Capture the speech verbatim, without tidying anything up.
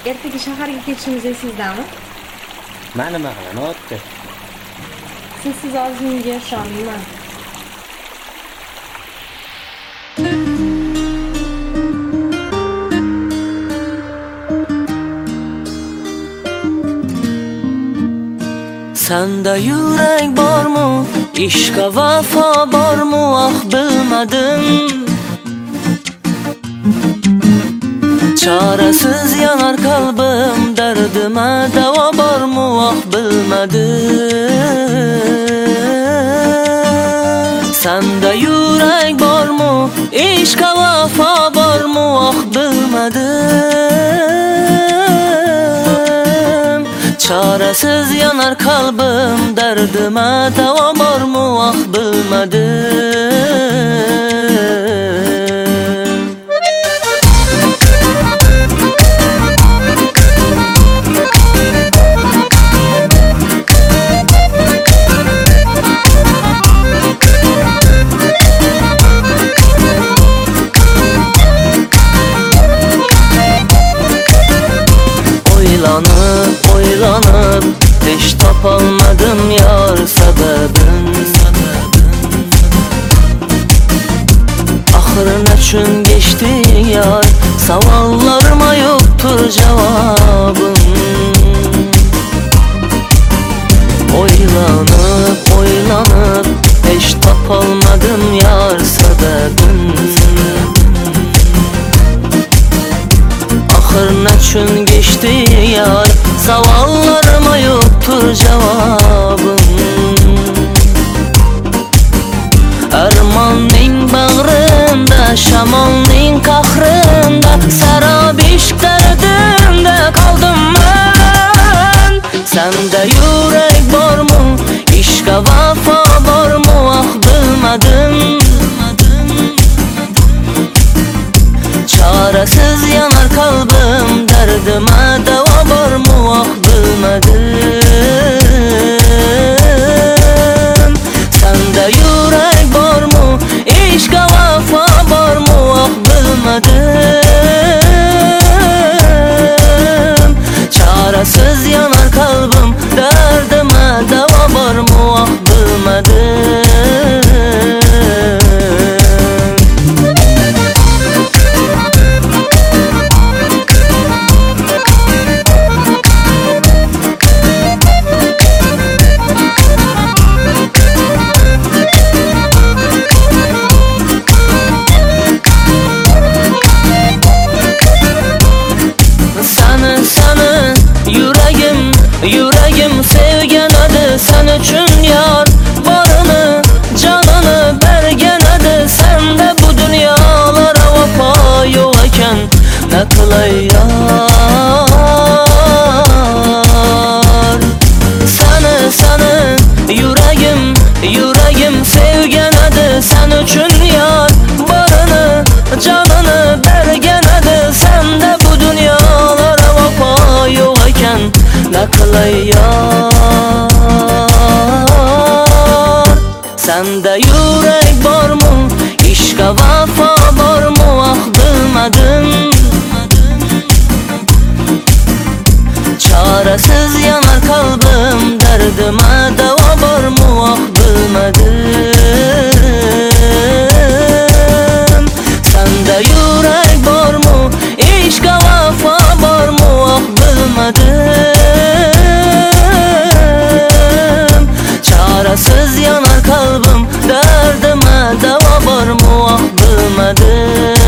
ertaga shaharga ketishimiz esizdami? Mana nima qilyapti? Siz siz og'zingizga ishonmayman. Senda yürek bormu, ishqa vafo bormu, ah bilmadim. Çaresiz yanar kalbim, derdime deva bormu, ah bilmadim. Senda yürek bormu, ishqa vafo bormu, ah bilmadim. Çaresiz yanar kalbim, derdime deva bormu, ah bilmadim. Oylanıp oylanıp hiç tapalmadım yar sebebin. Ahırı neçün geçti yar, savallarıma yoktur cevabım. Oylanıp oylanıp hiç tapalmadım yar sebebin. Ahır neçün geçti yar, savallarıma yoktur cevabım. Ermanning bağrında, şamalning kahrında, sarabiş derdinde kaldım ben. Sende yürek bormu, ishqa vafo bormu, ah bilmadim. Çaresiz yanar kalbim, derdime deva bormu, ah bilmadim. Sende yürek bormu, ishqa vafo bormu, ah bilmadim. Çaresiz yanar kalbim, derdime deva bormu, ah bilmadim. Yüreğim sevgen adı sen üçün yar, varını canını bergen adı. Sende bu dünyalara vafa yok iken ne kılay yar. Seni seni yüreğim yüreğim sevgen adı sen üçün yar, varını canını bergen adı. Sende bu dünyalara vafa yok iken ne kılay yar. Sende yürek bormu, ishqa vafo bormu, ah bilmadim. Çaresiz yanar kalbim, derdime deva bormu, ah bilmadim. Sende yürek bormu, ishqa vafo bormu, ah bilmadim. Çaresiz yanar kalbim, derdime deva bormu, ah bilmadim.